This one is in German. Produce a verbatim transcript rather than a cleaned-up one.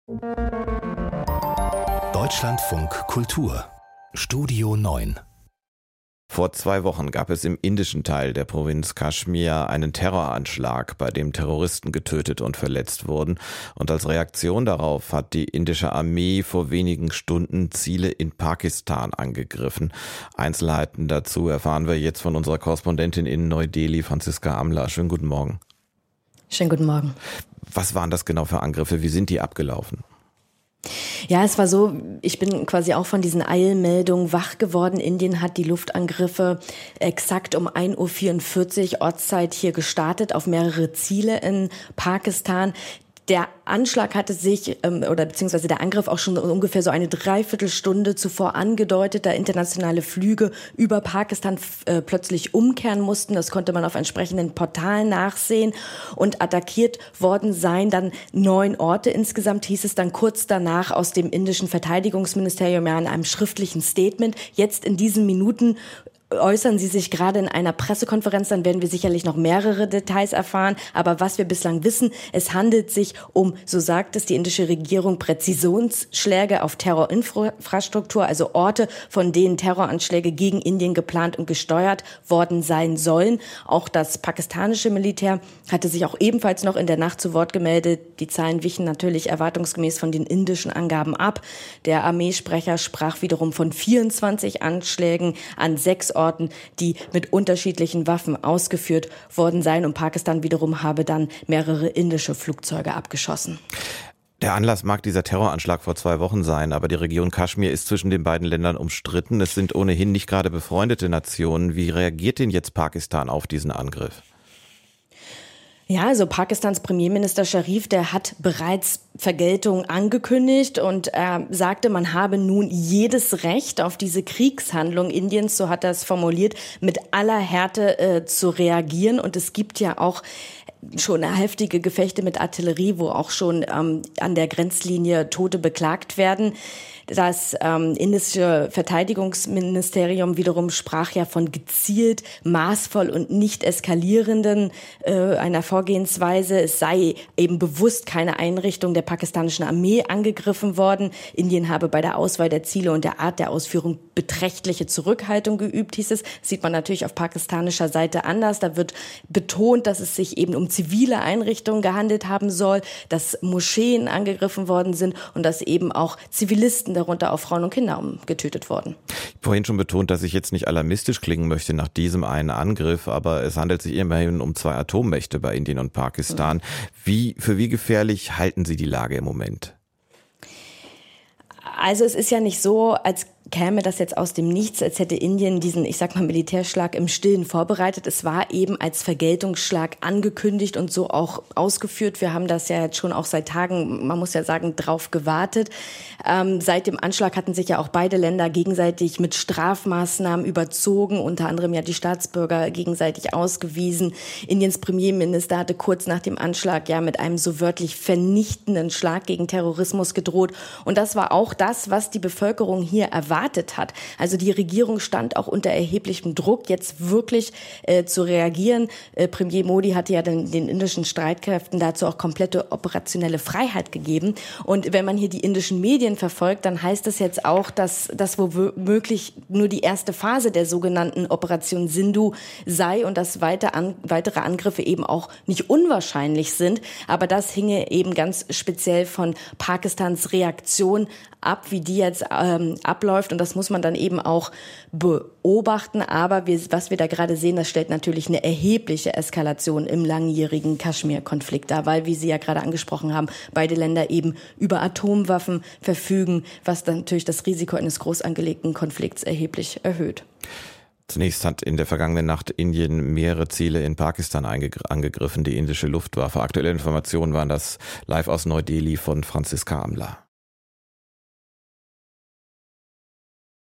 Deutschlandfunk Kultur Studio neun. Vor zwei Wochen gab es im indischen Teil der Provinz Kaschmir einen Terroranschlag, bei dem Terroristen getötet und verletzt wurden. Und als Reaktion darauf hat die indische Armee vor wenigen Stunden Ziele in Pakistan angegriffen. Einzelheiten dazu erfahren wir jetzt von unserer Korrespondentin in Neu-Delhi, Franziska Amla. Schönen guten Morgen. Schönen guten Morgen. Was waren das genau für Angriffe? Wie sind die abgelaufen? Ja, es war so, ich bin quasi auch von diesen Eilmeldungen wach geworden. Indien hat die Luftangriffe exakt um ein Uhr vierundvierzig Ortszeit hier gestartet auf mehrere Ziele in Pakistan. Der Anschlag hatte sich, ähm, oder beziehungsweise der Angriff auch schon ungefähr so eine Dreiviertelstunde zuvor angedeutet, da internationale Flüge über Pakistan äh, plötzlich umkehren mussten. Das konnte man auf entsprechenden Portalen nachsehen. Und attackiert worden seien dann neun Orte insgesamt, hieß es dann kurz danach aus dem indischen Verteidigungsministerium ja in einem schriftlichen Statement. Jetzt in diesen Minuten äußern sie sich gerade in einer Pressekonferenz, dann werden wir sicherlich noch mehrere Details erfahren. Aber was wir bislang wissen, es handelt sich um, so sagt es die indische Regierung, Präzisionsschläge auf Terrorinfrastruktur, also Orte, von denen Terroranschläge gegen Indien geplant und gesteuert worden sein sollen. Auch das pakistanische Militär hatte sich auch ebenfalls noch in der Nacht zu Wort gemeldet. Die Zahlen wichen natürlich erwartungsgemäß von den indischen Angaben ab. Der Armeesprecher sprach wiederum von vierundzwanzig Anschlägen an sechs Orten, die mit unterschiedlichen Waffen ausgeführt worden seien, und Pakistan wiederum habe dann mehrere indische Flugzeuge abgeschossen. Der Anlass mag dieser Terroranschlag vor zwei Wochen sein, aber die Region Kaschmir ist zwischen den beiden Ländern umstritten. Es sind ohnehin nicht gerade befreundete Nationen. Wie reagiert denn jetzt Pakistan auf diesen Angriff? Ja, also Pakistans Premierminister Sharif, der hat bereits Vergeltung angekündigt und er sagte, man habe nun jedes Recht auf diese Kriegshandlung Indiens, so hat er es formuliert, mit aller Härte äh, zu reagieren. Und es gibt ja auch schon heftige Gefechte mit Artillerie, wo auch schon ähm, an der Grenzlinie Tote beklagt werden. Das ähm, indische Verteidigungsministerium wiederum sprach ja von gezielt, maßvoll und nicht eskalierenden äh, einer Vorgehensweise. Es sei eben bewusst keine Einrichtung der pakistanischen Armee angegriffen worden. Indien habe bei der Auswahl der Ziele und der Art der Ausführung beträchtliche Zurückhaltung geübt, hieß es. Das sieht man natürlich auf pakistanischer Seite anders. Da wird betont, dass es sich eben um zivile Einrichtungen gehandelt haben soll, dass Moscheen angegriffen worden sind und dass eben auch Zivilisten, darunter auch Frauen und Kinder, getötet wurden. Vorhin schon betont, dass ich jetzt nicht alarmistisch klingen möchte nach diesem einen Angriff, aber es handelt sich immerhin um zwei Atommächte bei Indien und Pakistan. Mhm. Wie, für wie gefährlich halten Sie die Lage im Moment? Also es ist ja nicht so, als käme das jetzt aus dem Nichts, als hätte Indien diesen, ich sag mal, Militärschlag im Stillen vorbereitet. Es war eben als Vergeltungsschlag angekündigt und so auch ausgeführt. Wir haben das ja jetzt schon auch seit Tagen, man muss ja sagen, drauf gewartet. Ähm, seit dem Anschlag hatten sich ja auch beide Länder gegenseitig mit Strafmaßnahmen überzogen, unter anderem ja die Staatsbürger gegenseitig ausgewiesen. Indiens Premierminister hatte kurz nach dem Anschlag ja mit einem so wörtlich vernichtenden Schlag gegen Terrorismus gedroht. Und das war auch das, was die Bevölkerung hier erwartet hat. Also die Regierung stand auch unter erheblichem Druck, jetzt wirklich äh, zu reagieren. Äh, Premier Modi hatte ja den, den indischen Streitkräften dazu auch komplette operationelle Freiheit gegeben. Und wenn man hier die indischen Medien verfolgt, dann heißt es jetzt auch, dass das womöglich nur die erste Phase der sogenannten Operation Sindhu sei und dass weiter an, weitere Angriffe eben auch nicht unwahrscheinlich sind. Aber das hinge eben ganz speziell von Pakistans Reaktion ab, wie die jetzt ähm, abläuft. Und das muss man dann eben auch beobachten. Aber wir, was wir da gerade sehen, das stellt natürlich eine erhebliche Eskalation im langjährigen Kaschmir-Konflikt dar, weil, wie Sie ja gerade angesprochen haben, beide Länder eben über Atomwaffen verfügen, was dann natürlich das Risiko eines groß angelegten Konflikts erheblich erhöht. Zunächst hat in der vergangenen Nacht Indien mehrere Ziele in Pakistan angegriffen, die indische Luftwaffe. Aktuelle Informationen waren das live aus Neu-Delhi von Franziska Amla.